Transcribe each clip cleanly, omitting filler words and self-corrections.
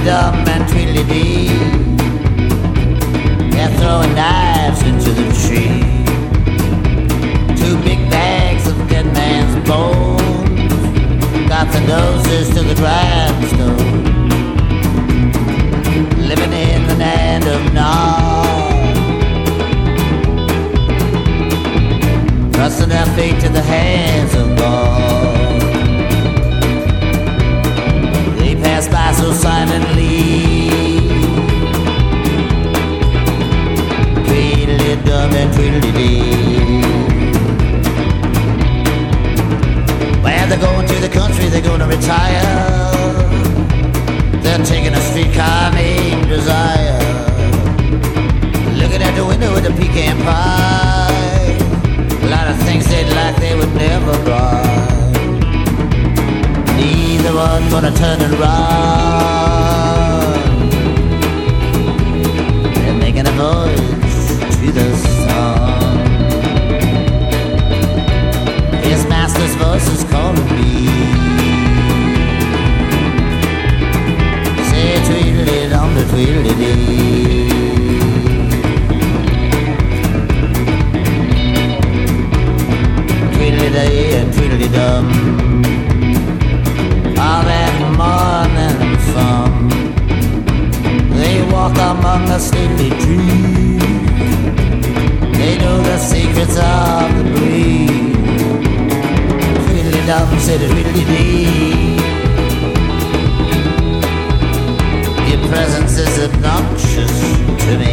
Tweedledum and Tweedledee, they're throwing knives into the tree. 2 big bags of dead man's bones got the noses to the grindstone. Living in the land of Nod, trusting their fate to the hands of God. They pass by so silently, Tweedledum and Tweedledee. Well, they're going to the country, they're going to retire. They're taking a streetcar named Desire, looking at the window with a pecan pie. A lot of things they'd like they would never buy. Neither one gonna turn and run. They're making a voyage to the sun. His master's voice is calling me. Say Tweedledum to Tweedledee. Tweedledee and Tweedledum, all that morning sun. They walk among the stately trees. They know the secrets of the breeze. Tweedledum said to Tweedledee, your presence is obnoxious to me.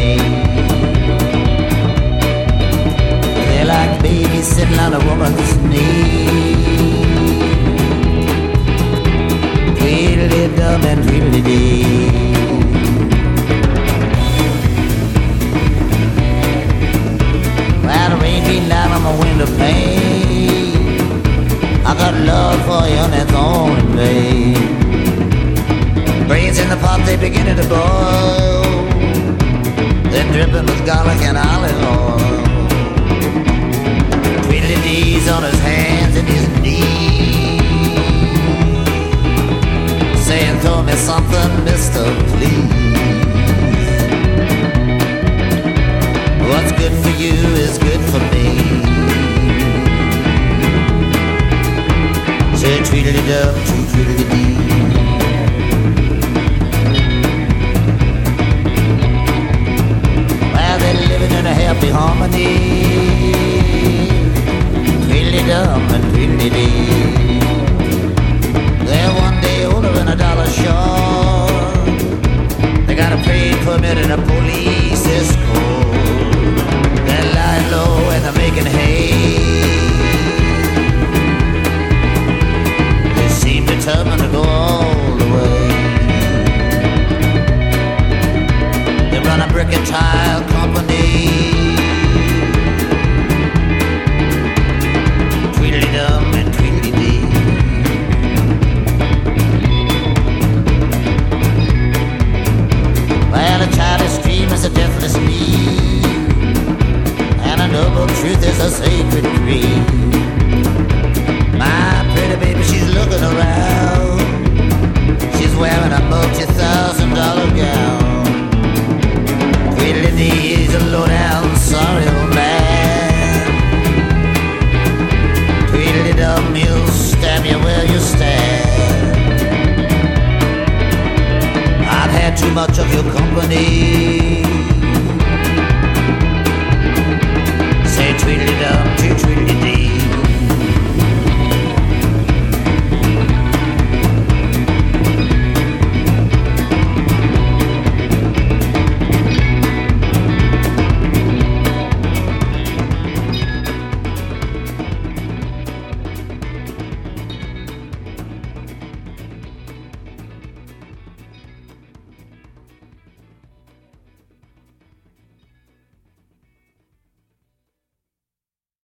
They're like babies sitting on a woman's knee. Tweedledum and Tweedledee. Well, the rain beating down on my window pane, I got love for you and it's all in vain. Brains in the pot, they beginning to boil. They're dripping with garlic and olive oil. Tweedledee's on his hands and his knees, saying, throw me something, mister, please. What's good for you is good for me. Say Tweedledum to Tweedledee. Living in a happy harmony, Tweedledum and Tweedledee. They're one day older than a dollar short. They got a paid permit and a police escort. They're lying low and they're making hay. They seem determined to go all the way. They run a brick and tile company. Tweedledum and Tweedledee. Well, a childish dream is a deathless need, and a noble truth is a sacred creed. My pretty baby, she's looking around. She's wearing a multi-$1,000 gown. Tweedledee is a low-down, sorry old man. Tweedledum, he'll stab you where you stand. I've had too much of your company. Say Tweedledum to Tweedledee.